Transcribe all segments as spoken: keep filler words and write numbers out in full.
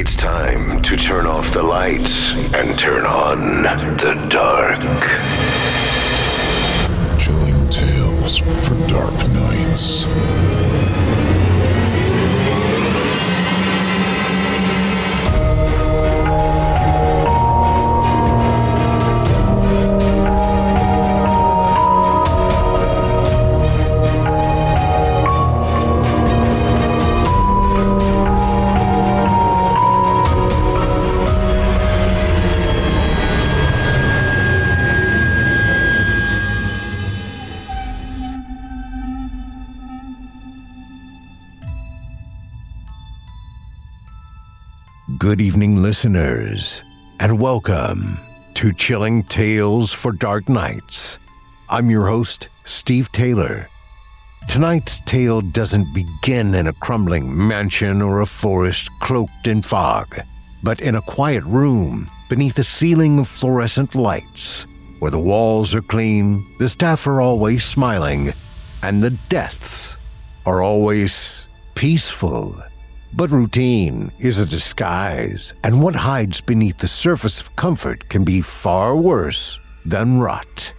It's time to turn off the lights and turn on the dark. Chilling tales for dark nights. Good evening, listeners, and welcome to Chilling Tales for Dark Nights. I'm your host, Steve Taylor. Tonight's tale doesn't begin in a crumbling mansion or a forest cloaked in fog, but in a quiet room beneath a ceiling of fluorescent lights, where the walls are clean, the staff are always smiling, and the deaths are always peaceful. But routine is a disguise, and what hides beneath the surface of comfort can be far worse than rot.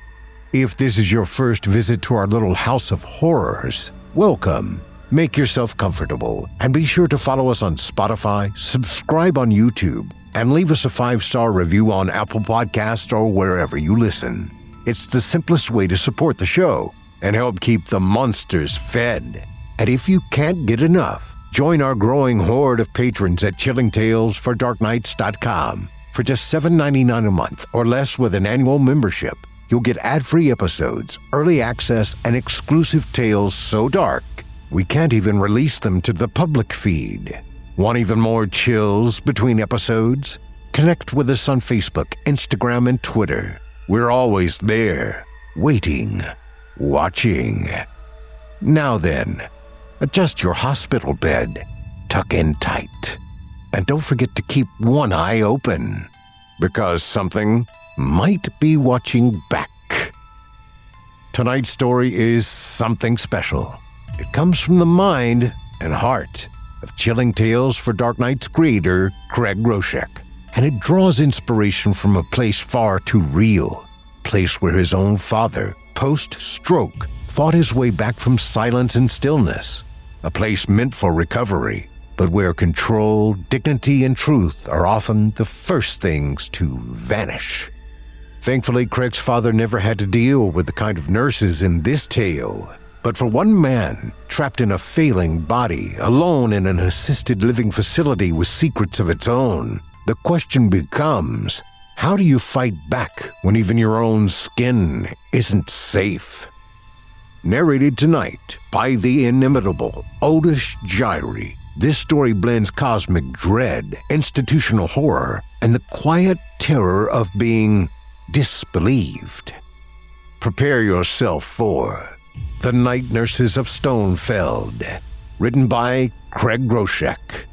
If this is your first visit to our little house of horrors, welcome. Make yourself comfortable, and be sure to follow us on Spotify, subscribe on YouTube, and leave us a five-star review on Apple Podcasts or wherever you listen. It's the simplest way to support the show and help keep the monsters fed. And if you can't get enough, join our growing horde of patrons at chilling tales for dark nights dot com. For just seven dollars and ninety-nine cents a month or less with an annual membership, you'll get ad-free episodes, early access, and exclusive tales so dark, we can't even release them to the public feed. Want even more chills between episodes? Connect with us on Facebook, Instagram, and Twitter. We're always there, waiting, watching. Now then, adjust your hospital bed, tuck in tight, and don't forget to keep one eye open, because something might be watching back. Tonight's story is something special. It comes from the mind and heart of Chilling Tales for Dark Nights creator Craig Groshek, and it draws inspiration from a place far too real, a place where his own father, post-stroke, fought his way back from silence and stillness. A place meant for recovery, but where control, dignity, and truth are often the first things to vanish. Thankfully, Craig's father never had to deal with the kind of nurses in this tale. But for one man, trapped in a failing body, alone in an assisted living facility with secrets of its own, the question becomes, how do you fight back when even your own skin isn't safe? Narrated tonight by the inimitable Otis Jiry, this story blends cosmic dread, institutional horror, and the quiet terror of being disbelieved. Prepare yourself for The Night Nurses of Stonefeld, written by Craig Groshek.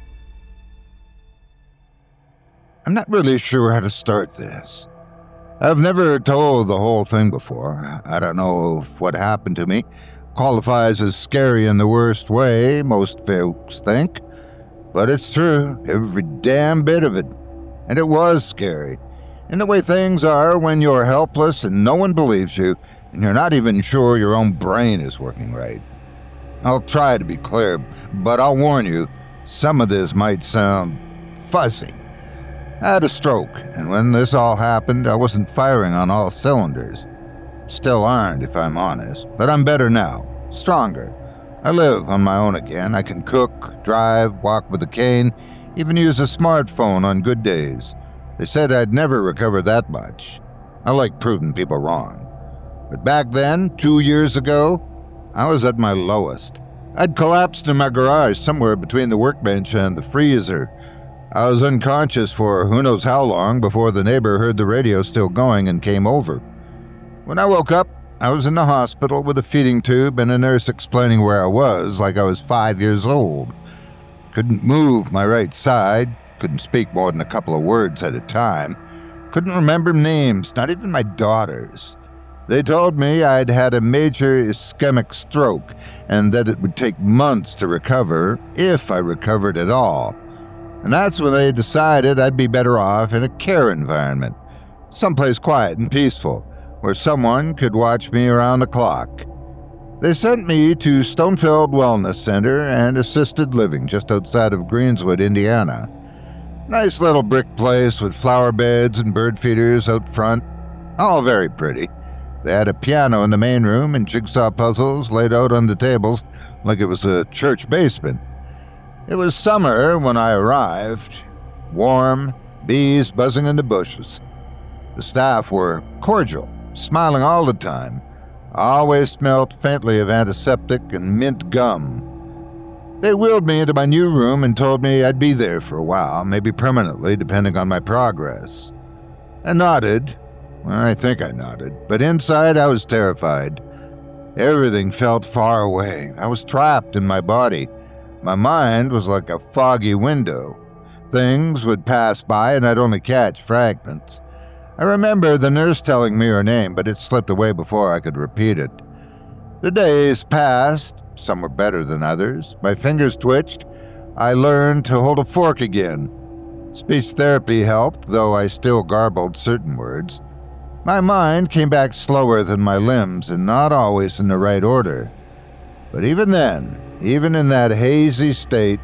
I'm not really sure how to start this. I've never told the whole thing before. I don't know if what happened to me qualifies as scary in the worst way, most folks think. But it's true, every damn bit of it. And it was scary, in the way things are when you're helpless and no one believes you, and you're not even sure your own brain is working right. I'll try to be clear, but I'll warn you, some of this might sound fuzzy. I had a stroke, and when this all happened, I wasn't firing on all cylinders. Still aren't, if I'm honest, but I'm better now, stronger. I live on my own again. I can cook, drive, walk with a cane, even use a smartphone on good days. They said I'd never recover that much. I like proving people wrong. But back then, two years ago, I was at my lowest. I'd collapsed in my garage somewhere between the workbench and the freezer. I was unconscious for who knows how long before the neighbor heard the radio still going and came over. When I woke up, I was in the hospital with a feeding tube and a nurse explaining where I was like I was five years old. Couldn't move my right side, couldn't speak more than a couple of words at a time, couldn't remember names, not even my daughter's. They told me I'd had a major ischemic stroke and that it would take months to recover, if I recovered at all. And that's when they decided I'd be better off in a care environment, someplace quiet and peaceful, where someone could watch me around the clock. They sent me to Stonefield Wellness Center and Assisted Living just outside of Greenswood, Indiana. Nice little brick place with flower beds and bird feeders out front, all very pretty. They had a piano in the main room and jigsaw puzzles laid out on the tables like it was a church basement. It was summer when I arrived. Warm, bees buzzing in the bushes. The staff were cordial, smiling all the time. I always smelled faintly of antiseptic and mint gum. They wheeled me into my new room and told me I'd be there for a while, maybe permanently, depending on my progress. I nodded. Well, I think I nodded, but inside I was terrified. Everything felt far away. I was trapped in my body. My mind was like a foggy window. Things would pass by and I'd only catch fragments. I remember the nurse telling me her name, but it slipped away before I could repeat it. The days passed. Some were better than others. My fingers twitched. I learned to hold a fork again. Speech therapy helped, though I still garbled certain words. My mind came back slower than my limbs, and not always in the right order. But even then, even in that hazy state,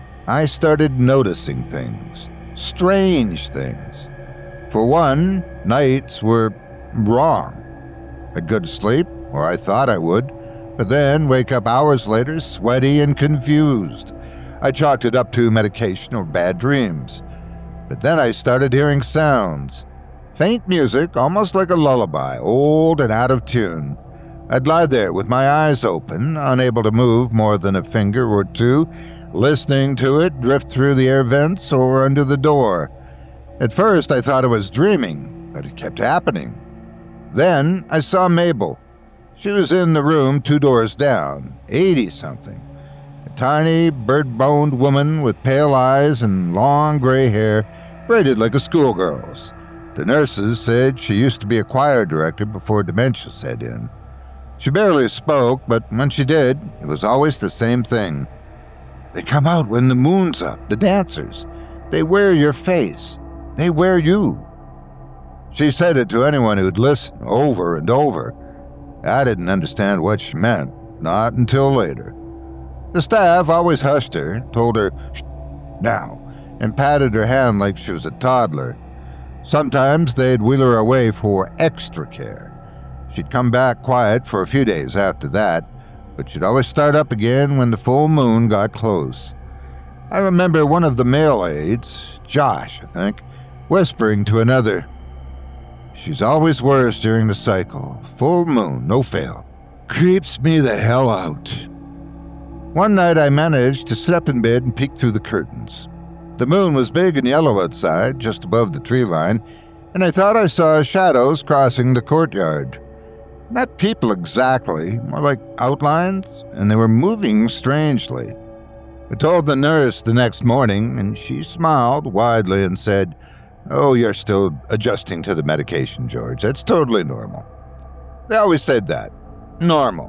I started noticing things. Strange things. For one, nights were wrong. I'd go to sleep, or I thought I would, but then wake up hours later sweaty and confused. I chalked it up to medication or bad dreams. But then I started hearing sounds. Faint music, almost like a lullaby, old and out of tune. I'd lie there with my eyes open, unable to move more than a finger or two, listening to it drift through the air vents or under the door. At first I thought I was dreaming, but it kept happening. Then I saw Mabel. She was in the room two doors down, eighty-something. A tiny, bird-boned woman with pale eyes and long gray hair, braided like a schoolgirl's. The nurses said she used to be a choir director before dementia set in. She barely spoke, but when she did, it was always the same thing. They come out when the moon's up, the dancers. They wear your face. They wear you. She said it to anyone who'd listen, over and over. I didn't understand what she meant, not until later. The staff always hushed her, told her, "Shh, now," and patted her hand like she was a toddler. Sometimes they'd wheel her away for extra care. She'd come back quiet for a few days after that, but she'd always start up again when the full moon got close. I remember one of the male aides, Josh, I think, whispering to another, "She's always worse during the cycle. Full moon, no fail. Creeps me the hell out." One night I managed to sit up in bed and peek through the curtains. The moon was big and yellow outside, just above the tree line, and I thought I saw shadows crossing the courtyard. Not people exactly, more like outlines, and they were moving strangely. I told the nurse the next morning, and she smiled widely and said, "Oh, you're still adjusting to the medication, George. That's totally normal." They always said that. Normal.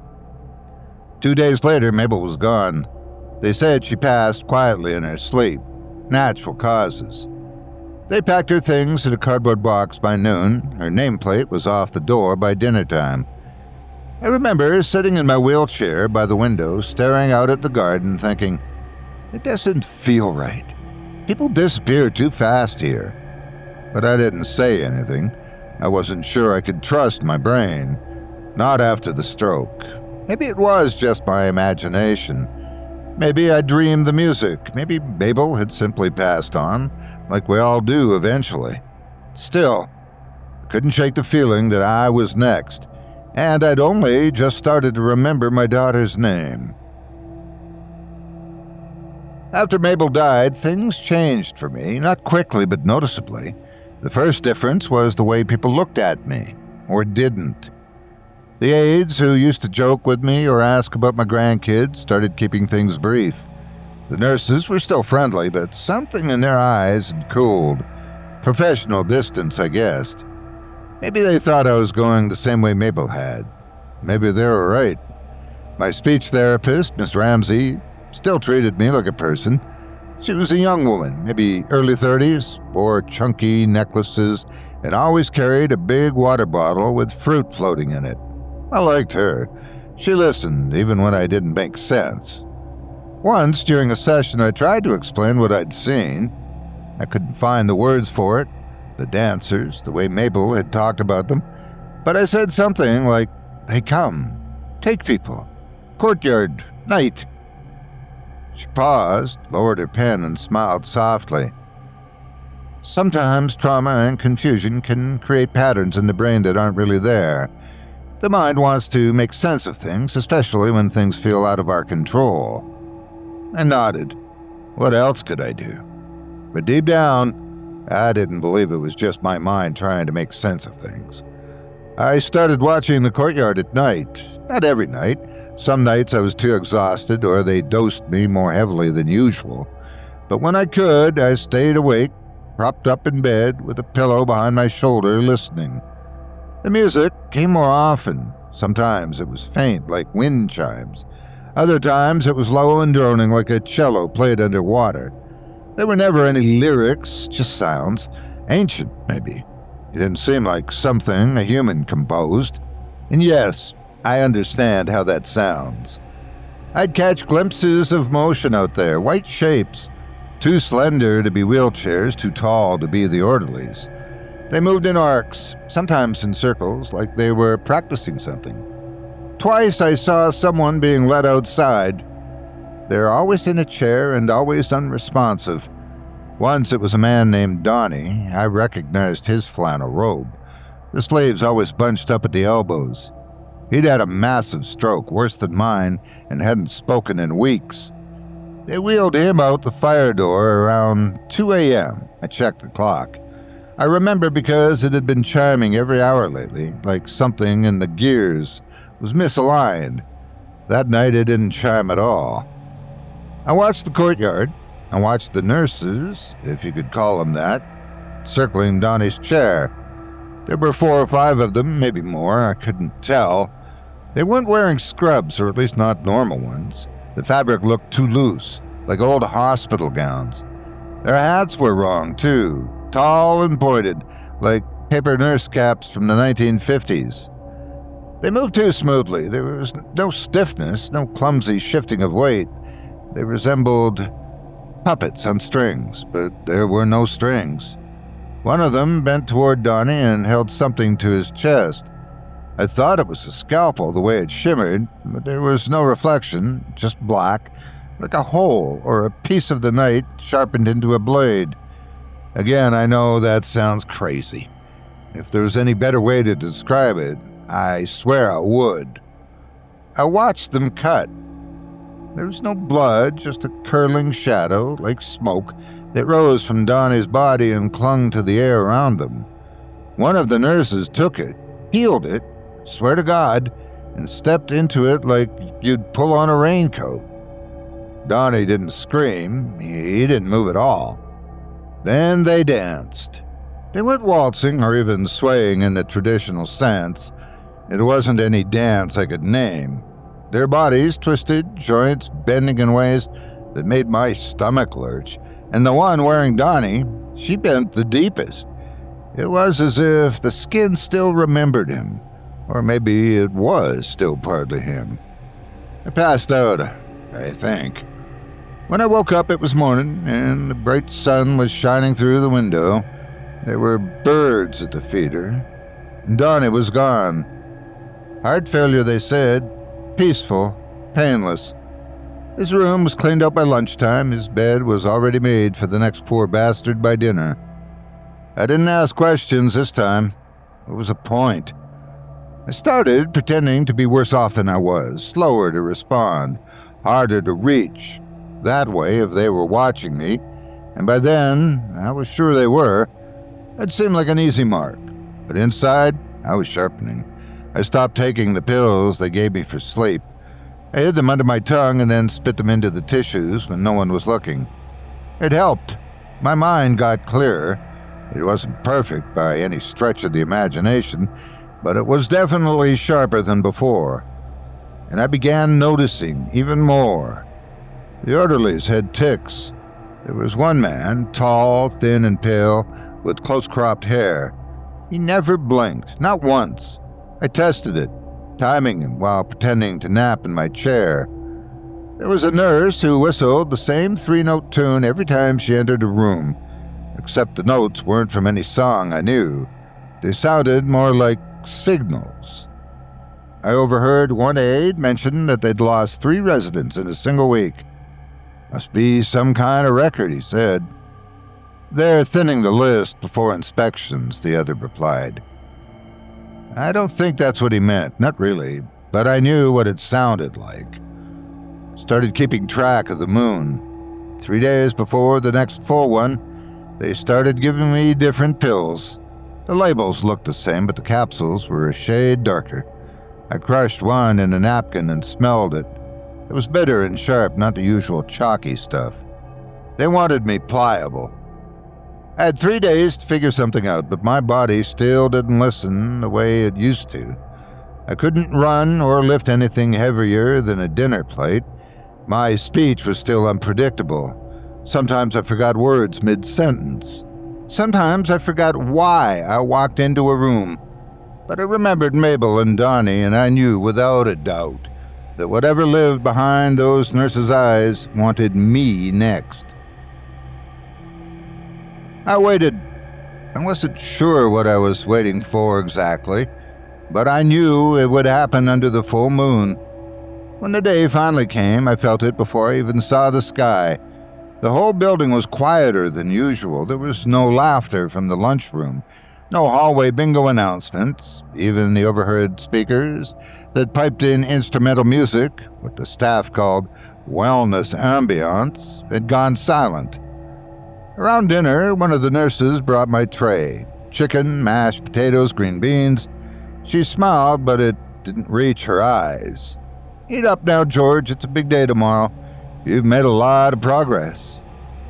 Two days later, Mabel was gone. They said she passed quietly in her sleep. Natural causes. They packed her things in a cardboard box by noon. Her nameplate was off the door by dinner time. I remember sitting in my wheelchair by the window, staring out at the garden, thinking, it doesn't feel right. People disappear too fast here. But I didn't say anything. I wasn't sure I could trust my brain. Not after the stroke. Maybe it was just my imagination. Maybe I dreamed the music. Maybe Mabel had simply passed on, like we all do eventually. Still, I couldn't shake the feeling that I was next, and I'd only just started to remember my daughter's name. After Mabel died, things changed for me, not quickly but noticeably. The first difference was the way people looked at me, or didn't. The aides who used to joke with me or ask about my grandkids started keeping things brief. The nurses were still friendly, but something in their eyes had cooled. Professional distance, I guessed. Maybe they thought I was going the same way Mabel had. Maybe they were right. My speech therapist, Miss Ramsey, still treated me like a person. She was a young woman, maybe early thirties, wore chunky necklaces, and always carried a big water bottle with fruit floating in it. I liked her. She listened, even when I didn't make sense. Once, during a session, I tried to explain what I'd seen. I couldn't find the words for it, the dancers, the way Mabel had talked about them, but I said something like, "They come, take people, courtyard, night." She paused, lowered her pen, and smiled softly. Sometimes trauma and confusion can create patterns in the brain that aren't really there. The mind wants to make sense of things, especially when things feel out of our control. I nodded. What else could I do? But deep down, I didn't believe it was just my mind trying to make sense of things. I started watching the courtyard at night. Not every night. Some nights I was too exhausted or they dosed me more heavily than usual. But when I could, I stayed awake, propped up in bed with a pillow behind my shoulder, listening. The music came more often. Sometimes it was faint, like wind chimes. Other times it was low and droning, like a cello played underwater. There were never any lyrics, just sounds. Ancient, maybe. It didn't seem like something a human composed. And yes, I understand how that sounds. I'd catch glimpses of motion out there, white shapes. Too slender to be wheelchairs, too tall to be the orderlies. They moved in arcs, sometimes in circles, like they were practicing something. Twice I saw someone being led outside. They're always in a chair and always unresponsive. Once it was a man named Donnie. I recognized his flannel robe. The sleeves always bunched up at the elbows. He'd had a massive stroke, worse than mine, and hadn't spoken in weeks. They wheeled him out the fire door around two a.m. I checked the clock. I remember because it had been chiming every hour lately, like something in the gears was misaligned. That night it didn't chime at all. I watched the courtyard. I watched the nurses, if you could call them that, circling Donnie's chair. There were four or five of them, maybe more, I couldn't tell. They weren't wearing scrubs, or at least not normal ones. The fabric looked too loose, like old hospital gowns. Their hats were wrong, too, tall and pointed, like paper nurse caps from the nineteen fifties. They moved too smoothly. There was no stiffness, no clumsy shifting of weight. They resembled puppets on strings, but there were no strings. One of them bent toward Donnie and held something to his chest. I thought it was a scalpel the way it shimmered, but there was no reflection, just black, like a hole or a piece of the night sharpened into a blade. Again, I know that sounds crazy. If there's any better way to describe it, I swear I would. I watched them cut. There was no blood, just a curling shadow, like smoke, that rose from Donnie's body and clung to the air around them. One of the nurses took it, peeled it, swear to God, and stepped into it like you'd pull on a raincoat. Donnie didn't scream. He didn't move at all. Then they danced. They weren't waltzing or even swaying in the traditional sense. It wasn't any dance I could name. Their bodies twisted, joints bending in ways that made my stomach lurch, and the one wearing Donnie, she bent the deepest. It was as if the skin still remembered him, or maybe it was still partly him. I passed out, I think. When I woke up, it was morning, and the bright sun was shining through the window. There were birds at the feeder, and Donnie was gone. Heart failure, they said. Peaceful, painless. His room was cleaned out by lunchtime. His bed was already made for the next poor bastard by dinner. I didn't ask questions this time. What was the point? I started pretending to be worse off than I was, slower to respond, harder to reach. That way, if they were watching me, and by then, I was sure they were, it seemed like an easy mark. But inside, I was sharpening. I stopped taking the pills they gave me for sleep. I hid them under my tongue and then spit them into the tissues when no one was looking. It helped. My mind got clearer. It wasn't perfect by any stretch of the imagination, but it was definitely sharper than before. And I began noticing even more. The orderlies had tics. There was one man, tall, thin, and pale, with close-cropped hair. He never blinked, not once. I tested it, timing him while pretending to nap in my chair. There was a nurse who whistled the same three-note tune every time she entered a room, except the notes weren't from any song I knew. They sounded more like signals. I overheard one aide mention that they'd lost three residents in a single week. Must be some kind of record, he said. They're thinning the list before inspections, the other replied. I don't think that's what he meant, not really, but I knew what it sounded like. Started keeping track of the moon. Three days before the next full one, they started giving me different pills. The labels looked the same, but the capsules were a shade darker. I crushed one in a napkin and smelled it. It was bitter and sharp, not the usual chalky stuff. They wanted me pliable. I had three days to figure something out, but my body still didn't listen the way it used to. I couldn't run or lift anything heavier than a dinner plate. My speech was still unpredictable. Sometimes I forgot words mid-sentence. Sometimes I forgot why I walked into a room. But I remembered Mabel and Donnie, and I knew without a doubt that whatever lived behind those nurses' eyes wanted me next. I waited. I wasn't sure what I was waiting for exactly, but I knew it would happen under the full moon. When the day finally came, I felt it before I even saw the sky. The whole building was quieter than usual. There was no laughter from the lunchroom, no hallway bingo announcements. Even the overheard speakers that piped in instrumental music, what the staff called wellness ambiance, had gone silent. Around dinner, one of the nurses brought my tray. Chicken, mashed potatoes, green beans. She smiled, but it didn't reach her eyes. Eat up now, George. It's a big day tomorrow. You've made a lot of progress.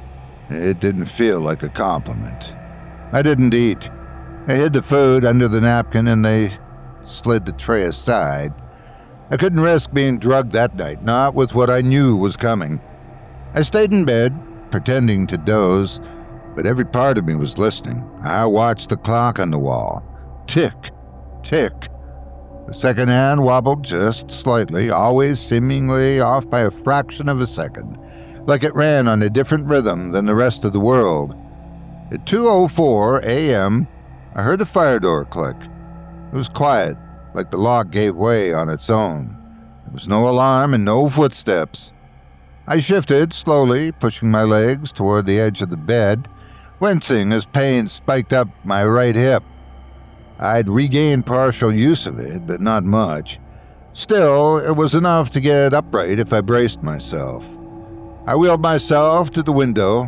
It didn't feel like a compliment. I didn't eat. I hid the food under the napkin and they slid the tray aside. I couldn't risk being drugged that night, not with what I knew was coming. I stayed in bed, pretending to doze, but every part of me was listening. I watched the clock on the wall. Tick, tick. The second hand wobbled just slightly, always seemingly off by a fraction of a second, like it ran on a different rhythm than the rest of the world. At two oh four a.m., I heard the fire door click. It was quiet, like the lock gave way on its own. There was no alarm and no footsteps. I shifted slowly, pushing my legs toward the edge of the bed, wincing as pain spiked up my right hip. I'd regained partial use of it, but not much. Still, it was enough to get upright if I braced myself. I wheeled myself to the window.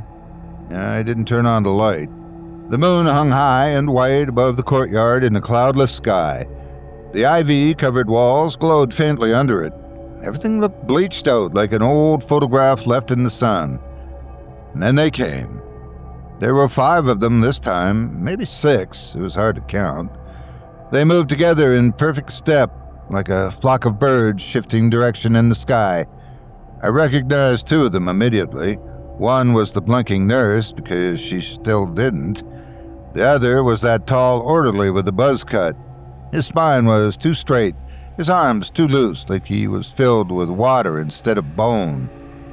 I didn't turn on the light. The moon hung high and white above the courtyard in a cloudless sky. The ivy-covered walls glowed faintly under it. Everything looked bleached out like an old photograph left in the sun. And then they came. There were five of them this time, maybe six. It was hard to count. They moved together in perfect step, like a flock of birds shifting direction in the sky. I recognized two of them immediately. One was the blinking nurse, because she still didn't. The other was that tall orderly with the buzz cut. His spine was too straight, his arms too loose, like he was filled with water instead of bone.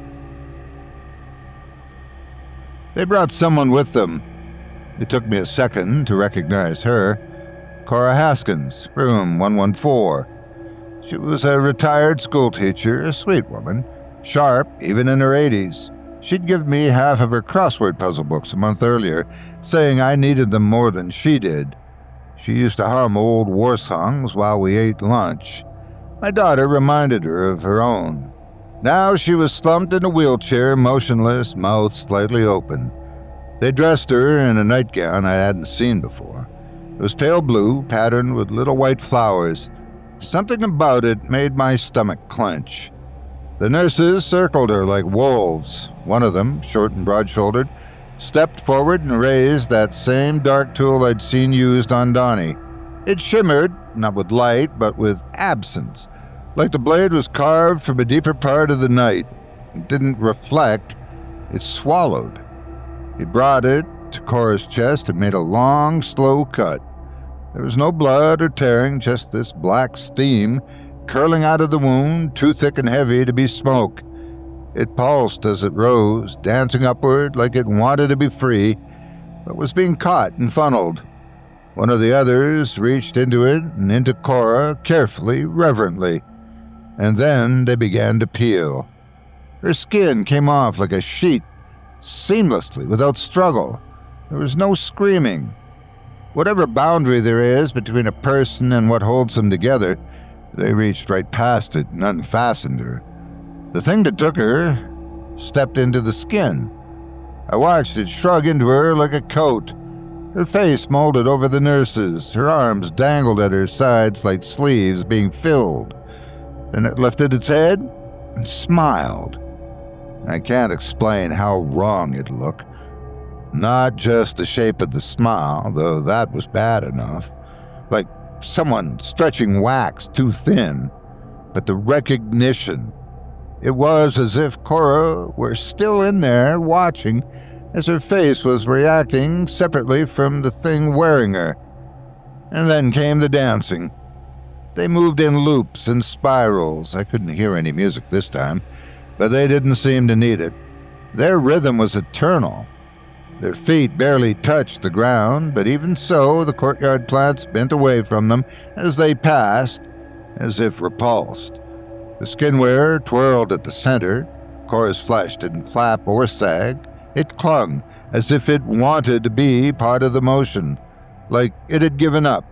They brought someone with them. It took me a second to recognize her. Cora Haskins, room one one four. She was a retired schoolteacher, a sweet woman, sharp even in her eighties. She'd given me half of her crossword puzzle books a month earlier, saying I needed them more than she did. She used to hum old war songs while we ate lunch. My daughter reminded her of her own. Now she was slumped in a wheelchair, motionless, mouth slightly open. They dressed her in a nightgown I hadn't seen before. It was pale blue, patterned with little white flowers. Something about it made my stomach clench. The nurses circled her like wolves. One of them, short and broad-shouldered, stepped forward and raised that same dark tool I'd seen used on Donnie. It shimmered, not with light, but with absence, like the blade was carved from a deeper part of the night. It didn't reflect, It swallowed. He brought it to Cora's chest and made a long, slow cut. There was no blood or tearing, just this black steam curling out of the wound, too thick and heavy to be smoke. It pulsed as it rose, dancing upward like it wanted to be free, but was being caught and funneled. One of the others reached into it and into Cora, carefully, reverently, and then they began to peel. Her skin came off like a sheet, seamlessly, without struggle. There was no screaming. Whatever boundary there is between a person and what holds them together, they reached right past it and unfastened her. The thing that took her stepped into the skin. I watched it shrug into her like a coat. Her face molded over the nurse's, her arms dangled at her sides like sleeves being filled. Then it lifted its head and smiled. I can't explain how wrong it looked. Not just the shape of the smile, though that was bad enough, like someone stretching wax too thin, but the recognition. It was as if Cora were still in there watching as her face was reacting separately from the thing wearing her. And then came the dancing. They moved in loops and spirals. I couldn't hear any music this time, but they didn't seem to need it. Their rhythm was eternal. Their feet barely touched the ground, but even so, the courtyard plants bent away from them as they passed, as if repulsed. The skinwear twirled at the center. Cora's flesh didn't flap or sag. It clung, as if it wanted to be part of the motion, like it had given up.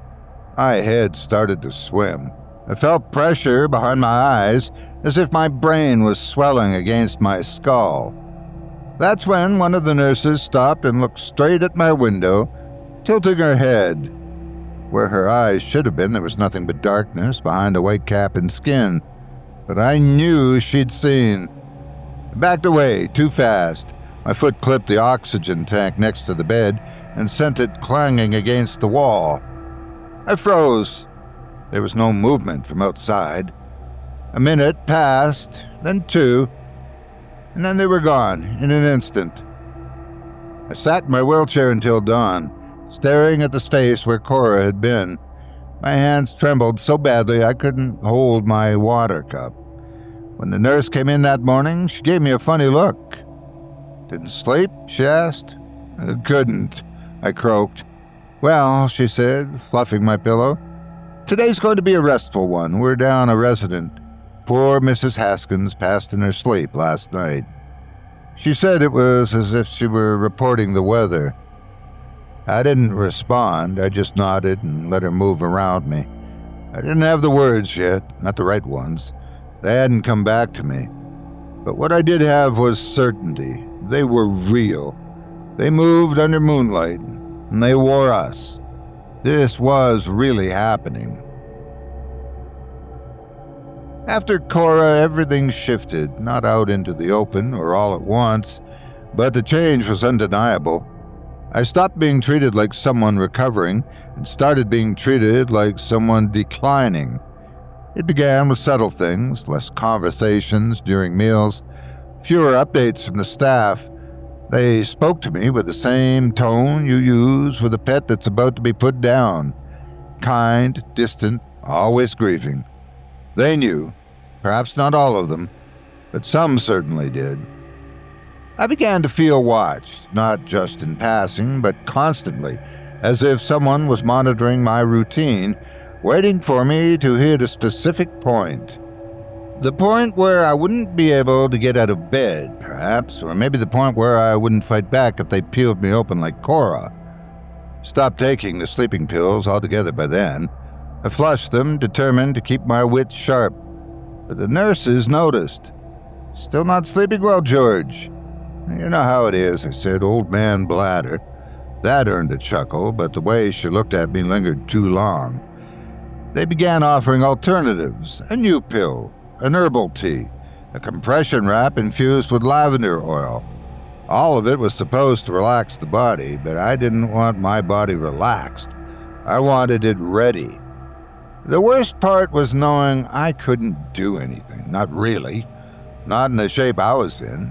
My head started to swim. I felt pressure behind my eyes, as if my brain was swelling against my skull. That's when one of the nurses stopped and looked straight at my window, tilting her head. Where her eyes should have been, there was nothing but darkness behind a white cap and skin. But I knew she'd seen. I backed away too fast. My foot clipped the oxygen tank next to the bed and sent it clanging against the wall. I froze. There was no movement from outside. A minute passed, then two, and then they were gone in an instant. I sat in my wheelchair until dawn, staring at the space where Cora had been. My hands trembled so badly I couldn't hold my water cup. When the nurse came in that morning, she gave me a funny look. "Didn't sleep?" she asked. "I couldn't," I croaked. "Well," she said, fluffing my pillow, "today's going to be a restful one. We're down a resident. Poor Missus Haskins passed in her sleep last night." She said it was as if she were reporting the weather. I didn't respond. I just nodded and let her move around me. I didn't have the words yet, not the right ones. They hadn't come back to me. But what I did have was certainty. They were real. They moved under moonlight, and they wore us. This was really happening. After Cora, everything shifted, not out into the open or all at once, but the change was undeniable. I stopped being treated like someone recovering and started being treated like someone declining. It began with subtle things, less conversations during meals, fewer updates from the staff. They spoke to me with the same tone you use with a pet that's about to be put down. Kind, distant, always grieving. They knew, perhaps not all of them, but some certainly did. I began to feel watched, not just in passing, but constantly, as if someone was monitoring my routine, waiting for me to hit a specific point. The point where I wouldn't be able to get out of bed, perhaps, or maybe the point where I wouldn't fight back if they peeled me open like Cora. Stopped taking the sleeping pills altogether by then. I flushed them, determined to keep my wits sharp. But the nurses noticed. "Still not sleeping well, George?" "You know how it is," I said, "old man bladder." That earned a chuckle, but the way she looked at me lingered too long. They began offering alternatives, a new pill, an herbal tea, a compression wrap infused with lavender oil. All of it was supposed to relax the body, but I didn't want my body relaxed. I wanted it ready. The worst part was knowing I couldn't do anything, not really, not in the shape I was in.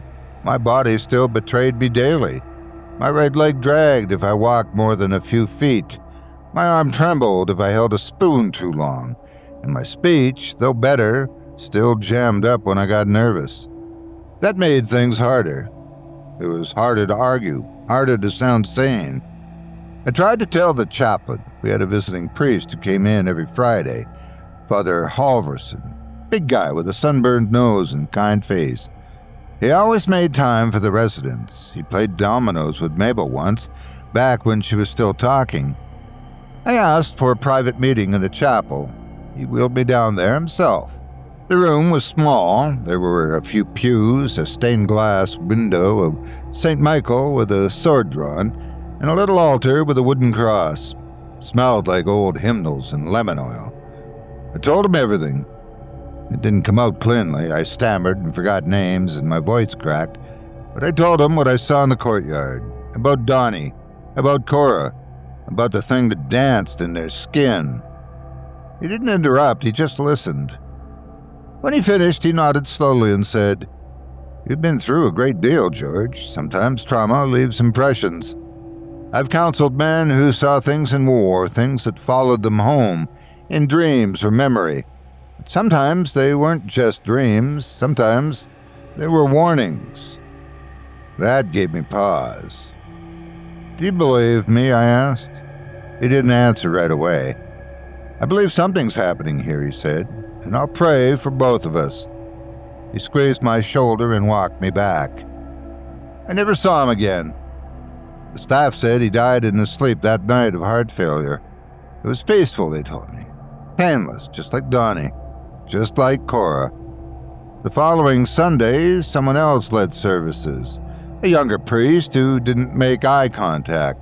my body still betrayed me daily. My right leg dragged if I walked more than a few feet. My arm trembled if I held a spoon too long. And my speech, though better, still jammed up when I got nervous. That made things harder. It was harder to argue, harder to sound sane. I tried to tell the chaplain. We had a visiting priest who came in every Friday, Father Halverson, big guy with a sunburned nose and kind face. He always made time for the residents. He played dominoes with Mabel once, back when she was still talking. I asked for a private meeting in the chapel. He wheeled me down there himself. The room was small. There were a few pews, a stained glass window of Saint Michael with a sword drawn, and a little altar with a wooden cross. It smelled like old hymnals and lemon oil. I told him everything. It didn't come out cleanly. I stammered and forgot names and my voice cracked. But I told him what I saw in the courtyard. About Donnie. About Cora. About the thing that danced in their skin. He didn't interrupt. He just listened. When he finished, he nodded slowly and said, "You've been through a great deal, George. Sometimes trauma leaves impressions. I've counseled men who saw things in war, things that followed them home, in dreams or memory. But sometimes they weren't just dreams. Sometimes they were warnings." That gave me pause. "Do you believe me?" I asked. He didn't answer right away. "I believe something's happening here," he said, "and I'll pray for both of us." He squeezed my shoulder and walked me back. I never saw him again. The staff said he died in his sleep that night of heart failure. It was peaceful, they told me. Painless, just like Donnie. Just like Cora. The following Sunday, someone else led services. A younger priest who didn't make eye contact.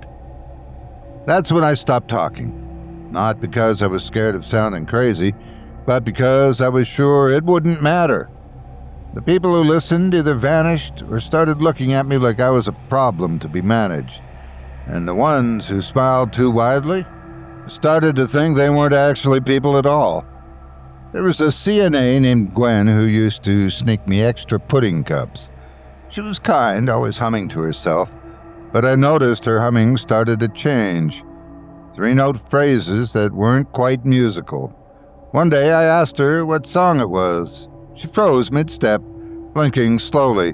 That's when I stopped talking. Not because I was scared of sounding crazy, but because I was sure it wouldn't matter. The people who listened either vanished or started looking at me like I was a problem to be managed. And the ones who smiled too widely started to think they weren't actually people at all. There was a C N A named Gwen who used to sneak me extra pudding cups. She was kind, always humming to herself, but I noticed her humming started to change. Three-note phrases that weren't quite musical. One day I asked her what song it was. She froze mid-step, blinking slowly.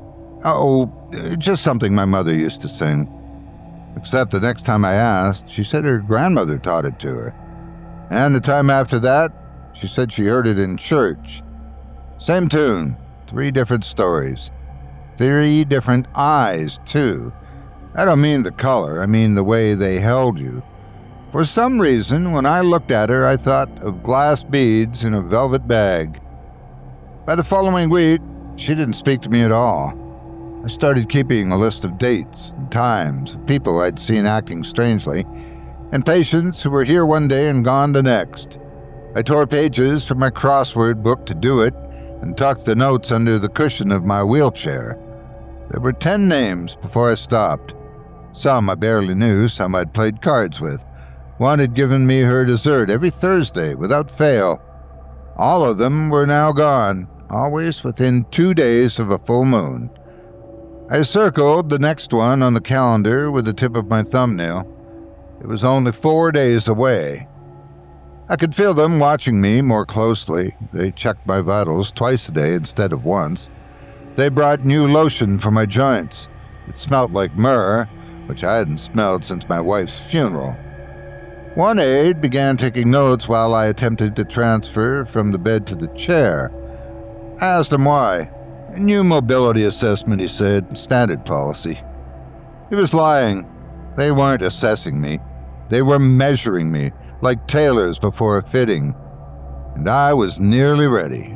Oh, just something my mother used to sing. Except the next time I asked, she said her grandmother taught it to her. And the time after that, she said she heard it in church. Same tune, three different stories. Three different eyes, too. I don't mean the color, I mean the way they held you. For some reason, when I looked at her, I thought of glass beads in a velvet bag. By the following week, she didn't speak to me at all. I started keeping a list of dates and times of people I'd seen acting strangely, and patients who were here one day and gone the next. I tore pages from my crossword book to do it and tucked the notes under the cushion of my wheelchair. There were ten names before I stopped. Some I barely knew, some I'd played cards with. One had given me her dessert every Thursday without fail. All of them were now gone, always within two days of a full moon. I circled the next one on the calendar with the tip of my thumbnail. It was only four days away. I could feel them watching me more closely. They checked my vitals twice a day instead of once. They brought new lotion for my joints. It smelled like myrrh, which I hadn't smelled since my wife's funeral. One aide began taking notes while I attempted to transfer from the bed to the chair. I asked him why. A new mobility assessment, he said, standard policy. He was lying. They weren't assessing me. They were measuring me, like tailors before a fitting. And I was nearly ready.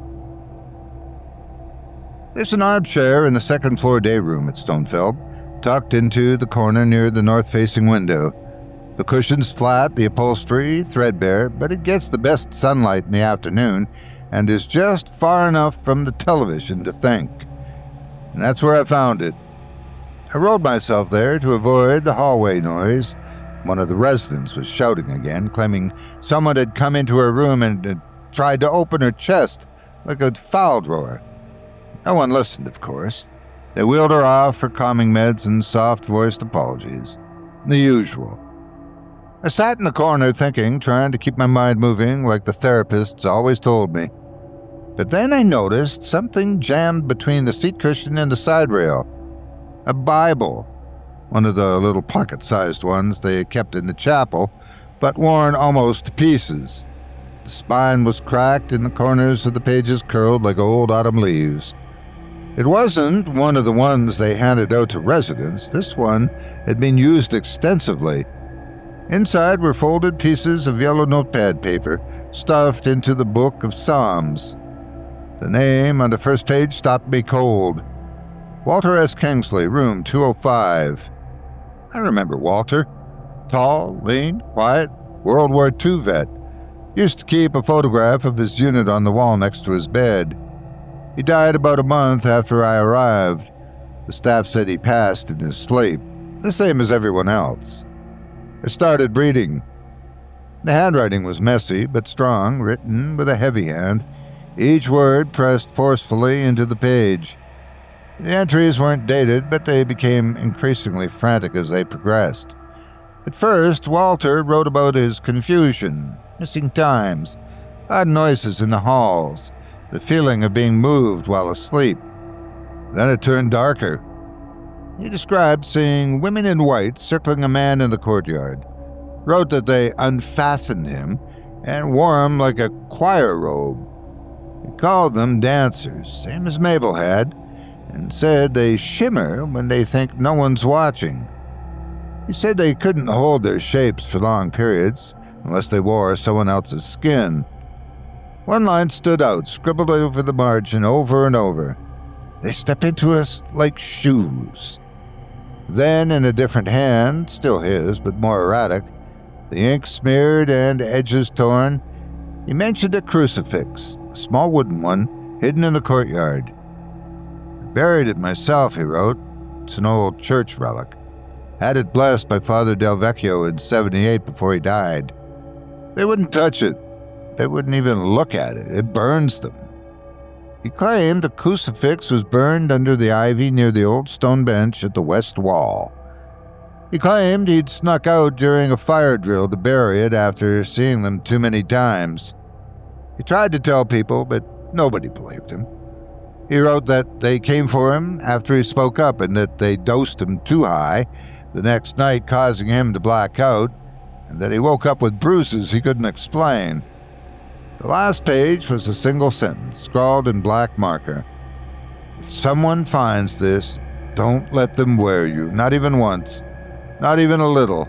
There's an armchair in the second-floor day room at Stonefeld, tucked into the corner near the north-facing window. The cushion's flat, the upholstery threadbare, but it gets the best sunlight in the afternoon and is just far enough from the television to think. And that's where I found it. I rolled myself there to avoid the hallway noise. One of the residents was shouting again, claiming someone had come into her room and had tried to open her chest like a file drawer. No one listened, of course. They wheeled her off for calming meds and soft-voiced apologies. The usual. I sat in the corner thinking, trying to keep my mind moving like the therapists always told me. But then I noticed something jammed between the seat cushion and the side rail. A Bible. One of the little pocket-sized ones they kept in the chapel, but worn almost to pieces. The spine was cracked and the corners of the pages curled like old autumn leaves. It wasn't one of the ones they handed out to residents. This one had been used extensively. Inside were folded pieces of yellow notepad paper stuffed into the Book of Psalms. The name on the first page stopped me cold. Walter S. Kingsley, room two oh five. I remember Walter. Tall, lean, quiet, World War Two vet. Used to keep a photograph of his unit on the wall next to his bed. He died about a month after I arrived. The staff said he passed in his sleep, the same as everyone else. I started reading. The handwriting was messy but strong, written with a heavy hand, each word pressed forcefully into the page. The entries weren't dated, but they became increasingly frantic as they progressed. At first, Walter wrote about his confusion, missing times, odd noises in the halls, the feeling of being moved while asleep. Then it turned darker. He described seeing women in white circling a man in the courtyard, wrote that they unfastened him and wore him like a choir robe. He called them dancers, same as Mabel had, and said they shimmer when they think no one's watching. He said they couldn't hold their shapes for long periods unless they wore someone else's skin. One line stood out, scribbled over the margin over and over. They step into us like shoes. Then, in a different hand, still his, but more erratic, the ink smeared and edges torn, he mentioned a crucifix, a small wooden one, hidden in the courtyard. I buried it myself, he wrote. It's an old church relic. Had it blessed by Father Del Vecchio in seventy-eight before he died. They wouldn't touch it. They wouldn't even look at it. It burns them. He claimed the crucifix was burned under the ivy near the old stone bench at the west wall. He claimed he'd snuck out during a fire drill to bury it after seeing them too many times. He tried to tell people, but nobody believed him. He wrote that they came for him after he spoke up and that they dosed him too high the next night, causing him to black out, and that he woke up with bruises he couldn't explain. The last page was a single sentence, scrawled in black marker. If someone finds this, don't let them wear you, not even once, not even a little.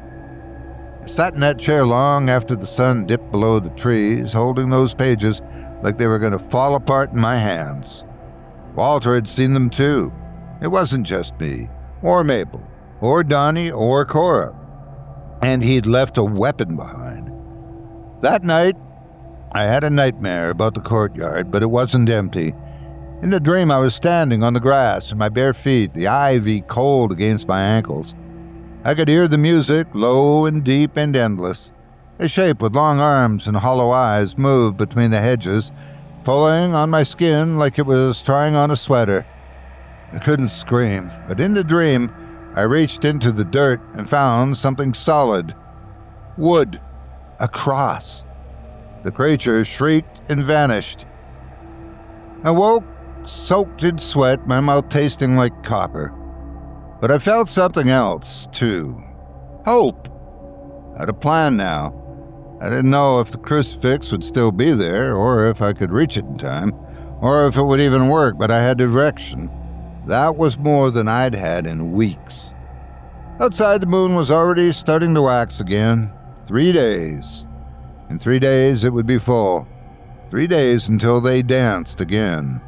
I sat in that chair long after the sun dipped below the trees, holding those pages like they were going to fall apart in my hands. Walter had seen them too. It wasn't just me, or Mabel, or Donnie, or Cora. And he'd left a weapon behind. That night, I had a nightmare about the courtyard, but it wasn't empty. In the dream, I was standing on the grass in my bare feet, the ivy cold against my ankles. I could hear the music, low and deep and endless. A shape with long arms and hollow eyes moved between the hedges, pulling on my skin like it was trying on a sweater. I couldn't scream, but in the dream, I reached into the dirt and found something solid. Wood. A cross. The creature shrieked and vanished. I woke, soaked in sweat, my mouth tasting like copper. But I felt something else, too. Hope. I had a plan now. I didn't know if the crucifix would still be there, or if I could reach it in time, or if it would even work, but I had direction. That was more than I'd had in weeks. Outside, the moon was already starting to wax again. Three days. In three days, it would be full. Three days until they danced again.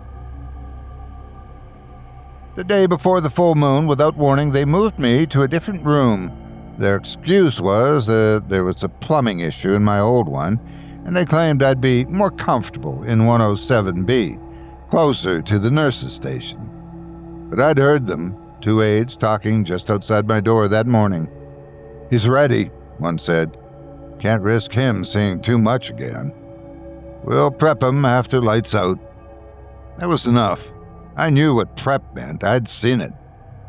The day before the full moon, without warning, they moved me to a different room. Their excuse was that there was a plumbing issue in my old one, and they claimed I'd be more comfortable in one oh seven B, closer to the nurses' station. But I'd heard them, two aides talking just outside my door that morning. He's ready, one said. Can't risk him seeing too much again. We'll prep him after lights out. That was enough. I knew what prep meant. I'd seen it.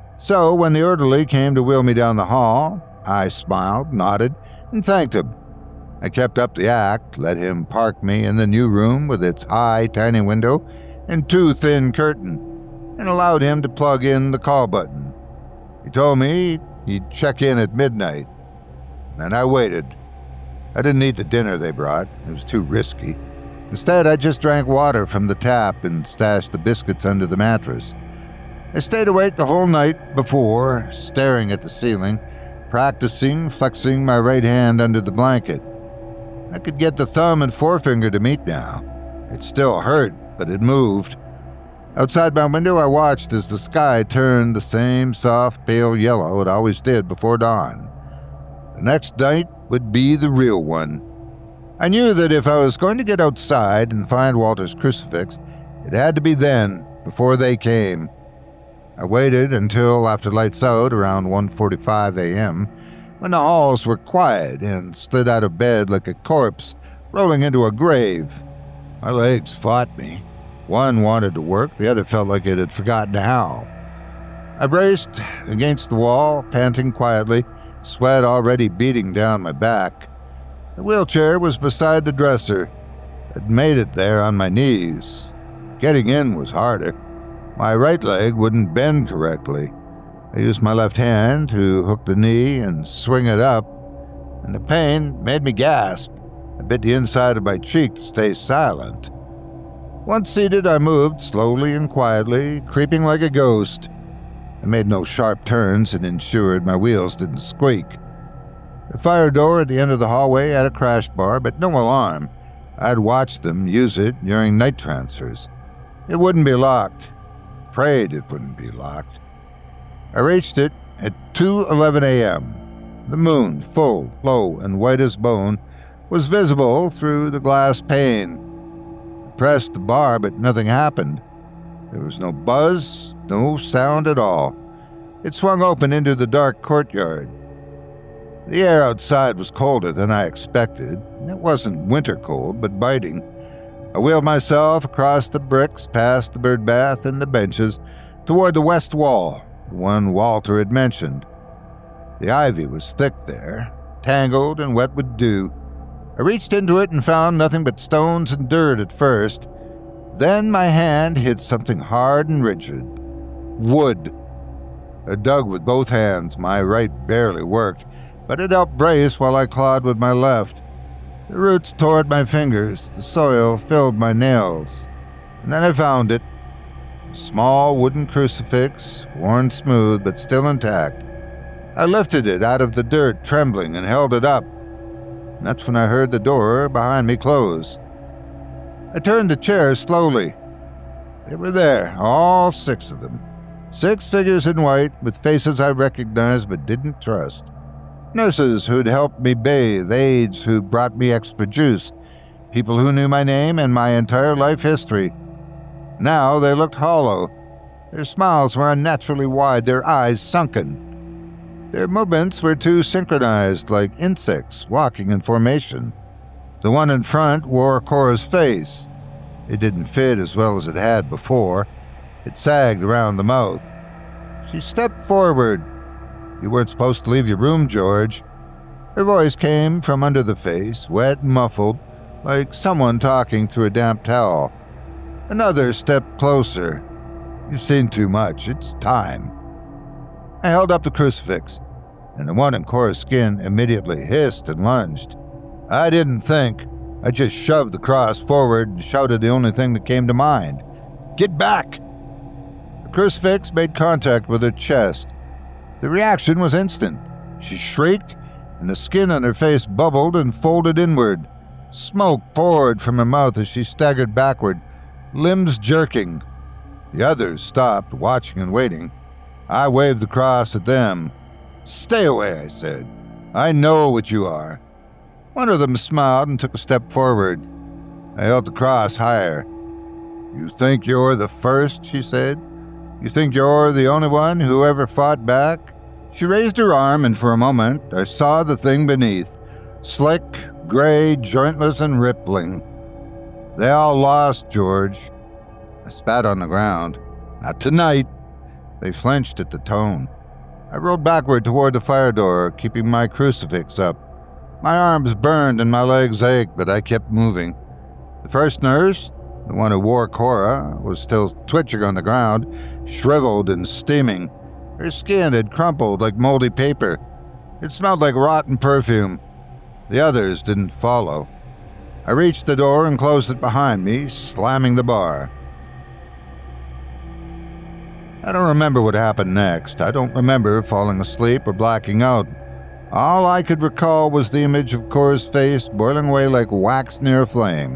So when the orderly came to wheel me down the hall, I smiled, nodded, and thanked him. I kept up the act, let him park me in the new room with its high, tiny window and too thin curtain, and allowed him to plug in the call button. He told me he'd check in at midnight, and I waited. I didn't eat the dinner they brought. It was too risky. Instead, I just drank water from the tap and stashed the biscuits under the mattress. I stayed awake the whole night before, staring at the ceiling, practicing flexing my right hand under the blanket. I could get the thumb and forefinger to meet now. It still hurt, but it moved. Outside my window, I watched as the sky turned the same soft, pale yellow it always did before dawn. The next night would be the real one. I knew that if I was going to get outside and find Walter's crucifix, it had to be then, before they came. I waited until after lights out around one forty-five a.m., when the halls were quiet, and slid out of bed like a corpse rolling into a grave. My legs fought me. One wanted to work, the other felt like it had forgotten how. I braced against the wall, panting quietly, sweat already beating down my back. The wheelchair was beside the dresser. I'd made it there on my knees. Getting in was harder. My right leg wouldn't bend correctly. I used my left hand to hook the knee and swing it up, and the pain made me gasp. I bit the inside of my cheek to stay silent. Once seated, I moved slowly and quietly, creeping like a ghost. I made no sharp turns and ensured my wheels didn't squeak. The fire door at the end of the hallway had a crash bar, but no alarm. I'd watched them use it during night transfers. It wouldn't be locked. Prayed it wouldn't be locked. I reached it at two eleven a.m. The moon, full, low, and white as bone, was visible through the glass pane. I pressed the bar, but nothing happened. There was no buzz, no sound at all. It swung open into the dark courtyard. The air outside was colder than I expected. It wasn't winter cold, but biting. I wheeled myself across the bricks, past the bird bath and the benches, toward the west wall, the one Walter had mentioned. The ivy was thick there, tangled and wet with dew. I reached into it and found nothing but stones and dirt at first. Then my hand hit something hard and rigid. Wood. I dug with both hands. My right barely worked, but it helped brace while I clawed with my left. The roots tore at my fingers. The soil filled my nails. And then I found it. A small wooden crucifix, worn smooth but still intact. I lifted it out of the dirt, trembling, and held it up. And that's when I heard the door behind me close. I turned the chair slowly. They were there, all six of them. Six figures in white, with faces I recognized but didn't trust. Nurses who'd helped me bathe, aides who'd brought me extra juice, people who knew my name and my entire life history. Now they looked hollow. Their smiles were unnaturally wide, their eyes sunken. Their movements were too synchronized, like insects walking in formation. The one in front wore Cora's face. It didn't fit as well as it had before. It sagged around the mouth. She stepped forward. "You weren't supposed to leave your room, George." Her voice came from under the face, wet and muffled, like someone talking through a damp towel. Another stepped closer. "You've seen too much. It's time." I held up the crucifix, and the one in Cora's skin immediately hissed and lunged. I didn't think. I just shoved the cross forward and shouted the only thing that came to mind. "Get back!" The crucifix made contact with her chest. The reaction was instant. She shrieked, and the skin on her face bubbled and folded inward. Smoke poured from her mouth as she staggered backward, limbs jerking. The others stopped, watching and waiting. I waved the cross at them. "Stay away," I said. "I know what you are." One of them smiled and took a step forward. I held the cross higher. "You think you're the first?" she said. "You think you're the only one who ever fought back?" She raised her arm, and for a moment I saw the thing beneath, slick, gray, jointless, and rippling. "They all lost, George." I spat on the ground. Not tonight. They flinched at the tone. I rolled backward toward the fire door, keeping my crucifix up. My arms burned and my legs ached, but I kept moving. The first nurse, the one who wore Cora, was still twitching on the ground, shriveled and steaming. Her skin had crumpled like moldy paper. It smelled like rotten perfume. The others didn't follow. I reached the door and closed it behind me, slamming the bar. I don't remember what happened next. I don't remember falling asleep or blacking out. All I could recall was the image of Cora's face boiling away like wax near a flame.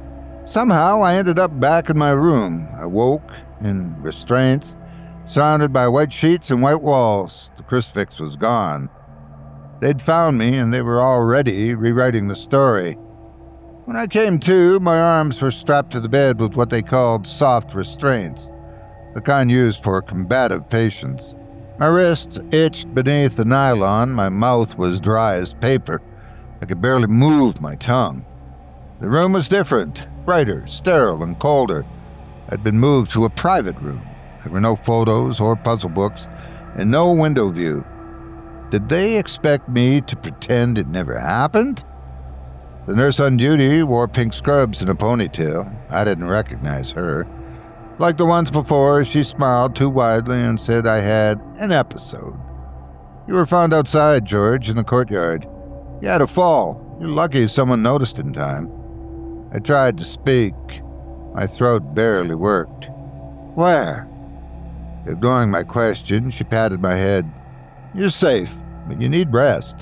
Somehow I ended up back in my room. I woke in restraints, surrounded by white sheets and white walls. The crucifix was gone. They'd found me, and they were already rewriting the story. When I came to, my arms were strapped to the bed with what they called soft restraints, the kind used for combative patients. My wrists itched beneath the nylon. My mouth was dry as paper. I could barely move my tongue. The room was different, brighter, sterile, and colder. I'd been moved to a private room. There were no photos or puzzle books, and no window view. Did they expect me to pretend it never happened? The nurse on duty wore pink scrubs and a ponytail. I didn't recognize her. Like the ones before, she smiled too widely and said I had an episode. You were found outside, George, in the courtyard. You had a fall. You're lucky someone noticed in time. I tried to speak. My throat barely worked. Where? Ignoring my question, she patted my head. You're safe, but you need rest.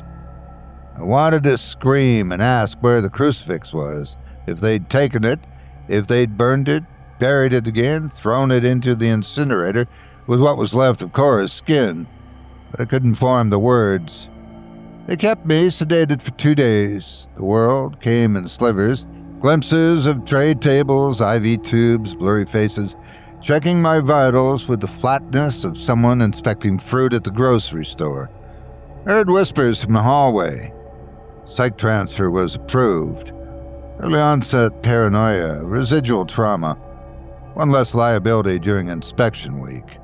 I wanted to scream and ask where the crucifix was, if they'd taken it, if they'd burned it, buried it again, thrown it into the incinerator with what was left of Cora's skin, but I couldn't form the words. They kept me sedated for two days. The world came in slivers, glimpses of tray tables, I V tubes, blurry faces, checking my vitals with the flatness of someone inspecting fruit at the grocery store. I heard whispers from the hallway. Psych transfer was approved. Early onset paranoia, residual trauma. One less liability during inspection week.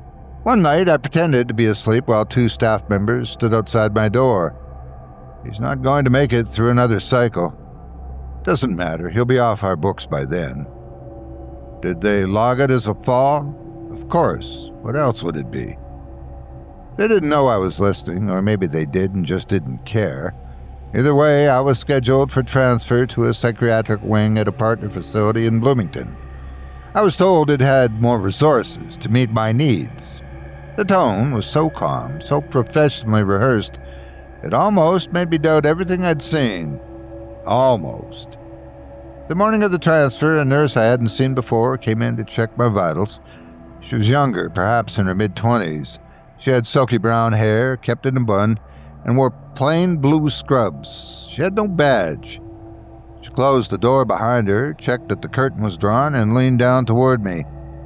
One night I pretended to be asleep while two staff members stood outside my door. He's not going to make it through another cycle. Doesn't matter, he'll be off our books by then. Did they log it as a fall? Of course. What else would it be? They didn't know I was listening, or maybe they did and just didn't care. Either way, I was scheduled for transfer to a psychiatric wing at a partner facility in Bloomington. I was told it had more resources to meet my needs. The tone was so calm, so professionally rehearsed, it almost made me doubt everything I'd seen. Almost. The morning of the transfer, a nurse I hadn't seen before came in to check my vitals. She was younger, perhaps in her mid-twenties. She had silky brown hair, kept in a bun, and wore plain blue scrubs. She had no badge. She closed the door behind her, checked that the curtain was drawn, and leaned down toward me.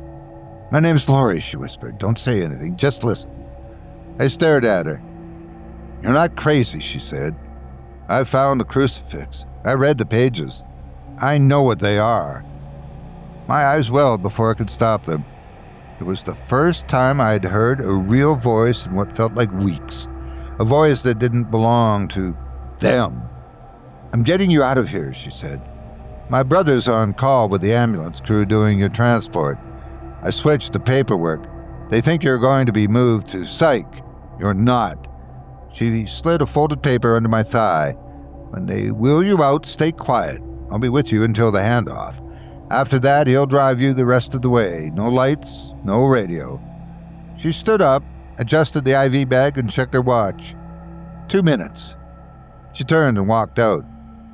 My name's Lori, she whispered. Don't say anything, just listen. I stared at her. You're not crazy, she said. I found the crucifix. I read the pages. I know what they are. My eyes welled before I could stop them. It was the first time I'd heard a real voice in what felt like weeks. A voice that didn't belong to them. I'm getting you out of here, she said. My brother's on call with the ambulance crew doing your transport. I switched the paperwork. They think you're going to be moved to psych. You're not. She slid a folded paper under my thigh. When they wheel you out, stay quiet. I'll be with you until the handoff. After that, he'll drive you the rest of the way. No lights, no radio. She stood up, adjusted the I V bag, and checked her watch. Two minutes. She turned and walked out.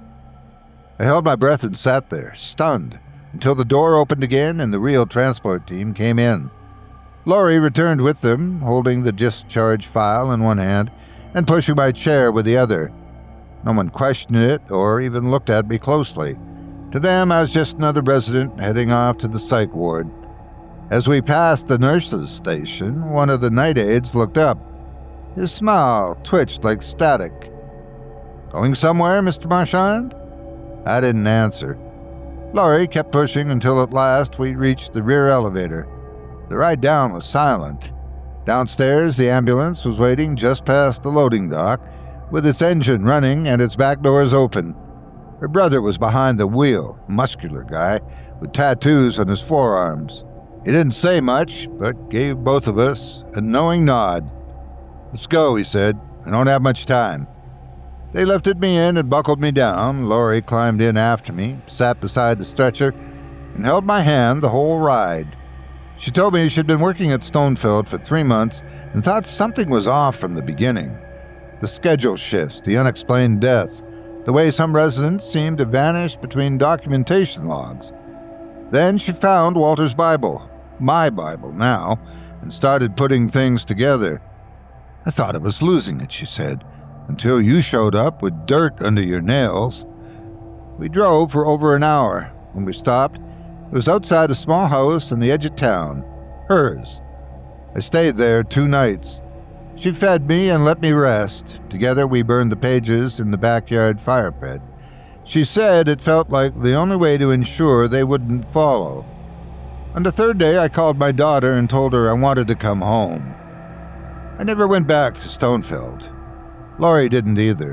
I held my breath and sat there, stunned, until the door opened again and the real transport team came in. Lori returned with them, holding the discharge file in one hand and pushing my chair with the other. No one questioned it or even looked at me closely. To them, I was just another resident heading off to the psych ward. As we passed the nurse's station, one of the night aides looked up. His smile twitched like static. Going somewhere, Mister Marchand? I didn't answer. Lori kept pushing until at last we reached the rear elevator. The ride down was silent. Downstairs, the ambulance was waiting just past the loading dock, with its engine running and its back doors open. Her brother was behind the wheel, a muscular guy with tattoos on his forearms. He didn't say much, but gave both of us a knowing nod. "Let's go," he said. "I don't have much time." They lifted me in and buckled me down. Laurie climbed in after me, sat beside the stretcher, and held my hand the whole ride. She told me she'd been working at Stonefield for three months and thought something was off from the beginning. The schedule shifts, the unexplained deaths, the way some residents seemed to vanish between documentation logs. Then she found Walter's Bible, my Bible now, and started putting things together. "I thought I was losing it," she said, "until you showed up with dirt under your nails." We drove for over an hour. When we stopped, it was outside a small house on the edge of town, hers. I stayed there two nights. She fed me and let me rest. Together we burned the pages in the backyard fire pit. She said it felt like the only way to ensure they wouldn't follow. On the third day, I called my daughter and told her I wanted to come home. I never went back to Stonefield. Laurie didn't either.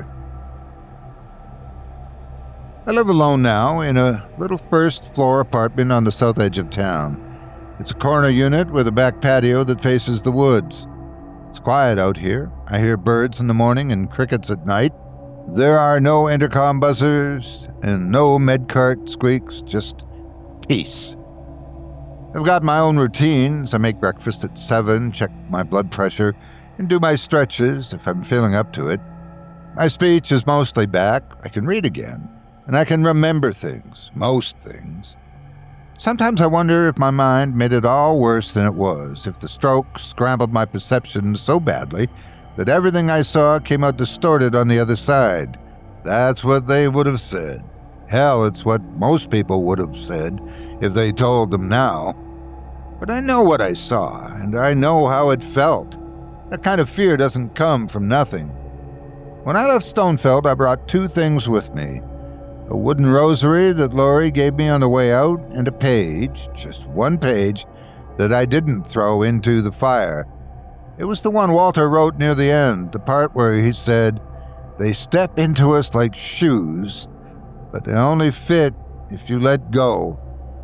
I live alone now in a little first-floor apartment on the south edge of town. It's a corner unit with a back patio that faces the woods. It's quiet out here. I hear birds in the morning and crickets at night. There are no intercom buzzers and no medcart squeaks, just peace. I've got my own routines. I make breakfast at seven, check my blood pressure, and do my stretches if I'm feeling up to it. My speech is mostly back. I can read again. And I can remember things, most things. Sometimes I wonder if my mind made it all worse than it was, if the stroke scrambled my perception so badly that everything I saw came out distorted on the other side. That's what they would have said. Hell, it's what most people would have said if they told them now. But I know what I saw, and I know how it felt. That kind of fear doesn't come from nothing. When I left Stonefield, I brought two things with me. A wooden rosary that Laurie gave me on the way out, and a page, just one page, that I didn't throw into the fire. It was the one Walter wrote near the end, the part where he said, "They step into us like shoes, but they only fit if you let go."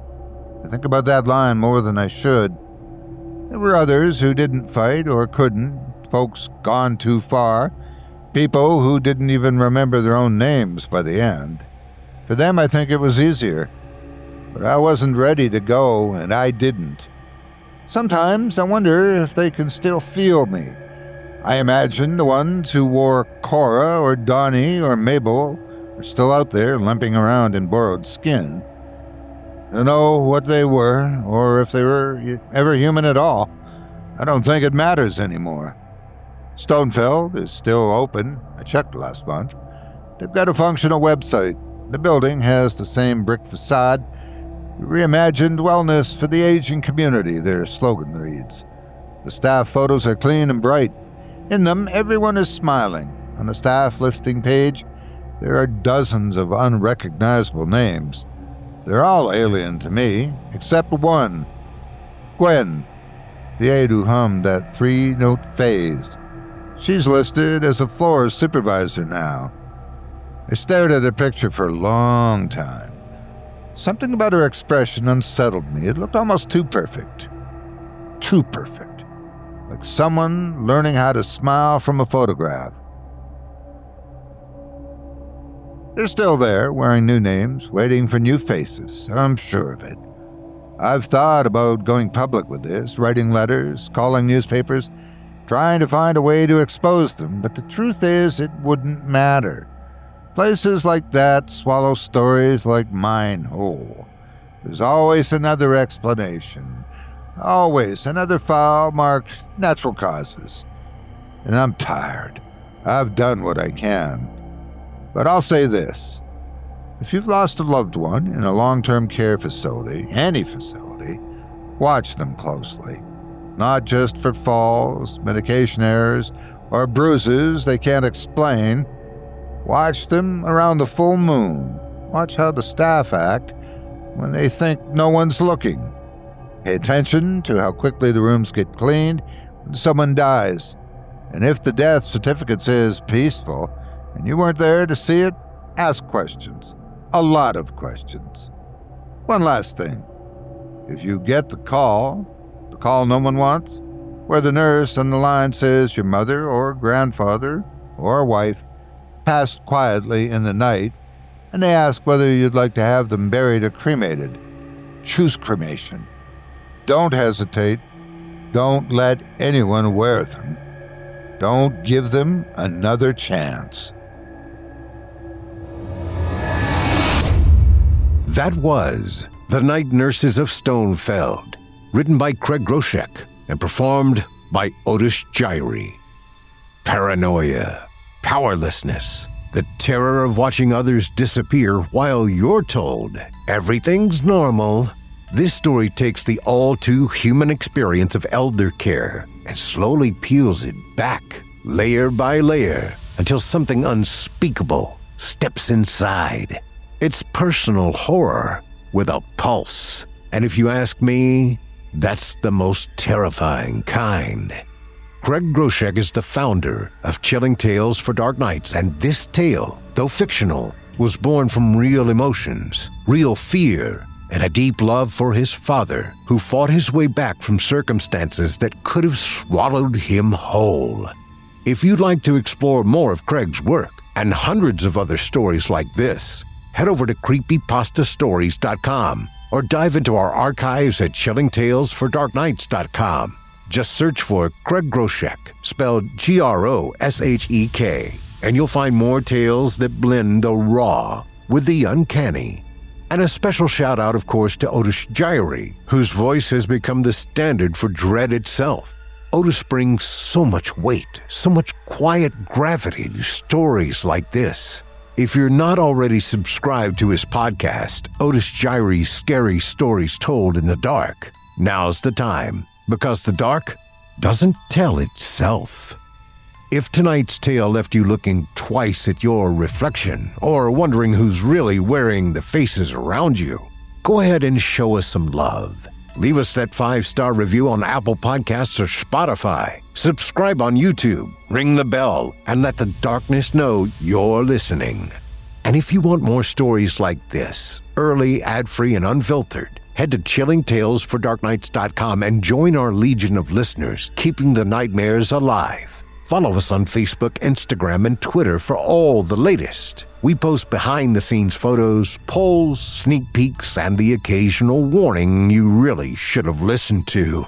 I think about that line more than I should. There were others who didn't fight or couldn't, folks gone too far, people who didn't even remember their own names by the end. For them, I think it was easier. But I wasn't ready to go, and I didn't. Sometimes I wonder if they can still feel me. I imagine the ones who wore Cora or Donnie or Mabel are still out there limping around in borrowed skin. To know what they were, or if they were ever human at all, I don't think it matters anymore. Stonefield is still open. I checked last month. They've got a functional website. The building has the same brick facade. Reimagined wellness for the aging community, their slogan reads. The staff photos are clean and bright. In them, everyone is smiling. On the staff listing page, there are dozens of unrecognizable names. They're all alien to me, except one. Gwen, the aide who hummed that three-note phase. She's listed as a floor supervisor now. I stared at her picture for a long time. Something about her expression unsettled me. It looked almost too perfect. Too perfect. Like someone learning how to smile from a photograph. They're still there, wearing new names, waiting for new faces. I'm sure of it. I've thought about going public with this, writing letters, calling newspapers, trying to find a way to expose them, but the truth is it wouldn't matter. Places like that swallow stories like mine whole. There's always another explanation. Always another file marked natural causes. And I'm tired. I've done what I can. But I'll say this. If you've lost a loved one in a long-term care facility, any facility, watch them closely. Not just for falls, medication errors, or bruises they can't explain. Watch them around the full moon. Watch how the staff act when they think no one's looking. Pay attention to how quickly the rooms get cleaned when someone dies. And if the death certificate says peaceful and you weren't there to see it, ask questions. A lot of questions. One last thing. If you get the call, the call no one wants, where the nurse on the line says your mother or grandfather or wife passed quietly in the night, and they ask whether you'd like to have them buried or cremated, choose cremation. Don't hesitate. Don't let anyone wear them. Don't give them another chance. That was The Night Nurses of Stonefeld, written by Craig Groshek and performed by Otis Jiry. Paranoia, powerlessness, the terror of watching others disappear while you're told everything's normal. This story takes the all-too-human experience of elder care and slowly peels it back, layer by layer, until something unspeakable steps inside. It's personal horror with a pulse. And if you ask me, that's the most terrifying kind. Craig Groshek is the founder of Chilling Tales for Dark Nights, and this tale, though fictional, was born from real emotions, real fear, and a deep love for his father, who fought his way back from circumstances that could have swallowed him whole. If you'd like to explore more of Craig's work and hundreds of other stories like this, head over to creepypasta stories dot com or dive into our archives at chilling tales for dark nights dot com. Just search for Craig Groshek, spelled G R O S H E K, and you'll find more tales that blend the raw with the uncanny. And a special shout out, of course, to Otis Jiry, whose voice has become the standard for dread itself. Otis brings so much weight, so much quiet gravity to stories like this. If you're not already subscribed to his podcast, Otis Jiry's Scary Stories Told in the Dark, now's the time, because the dark doesn't tell itself. If tonight's tale left you looking twice at your reflection, or wondering who's really wearing the faces around you, go ahead and show us some love. Leave us that five-star review on Apple Podcasts or Spotify. Subscribe on YouTube, ring the bell, and let the darkness know you're listening. And if you want more stories like this, early, ad-free, and unfiltered, head to chilling tales for dark nights dot com and join our legion of listeners keeping the nightmares alive. Follow us on Facebook, Instagram, and Twitter for all the latest. We post behind-the-scenes photos, polls, sneak peeks, and the occasional warning you really should have listened to.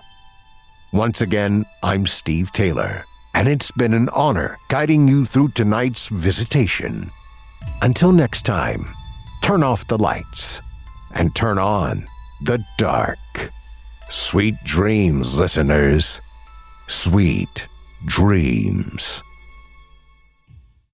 Once again, I'm Steve Taylor, and it's been an honor guiding you through tonight's visitation. Until next time, turn off the lights and turn on the dark. Sweet dreams, listeners. Sweet dreams.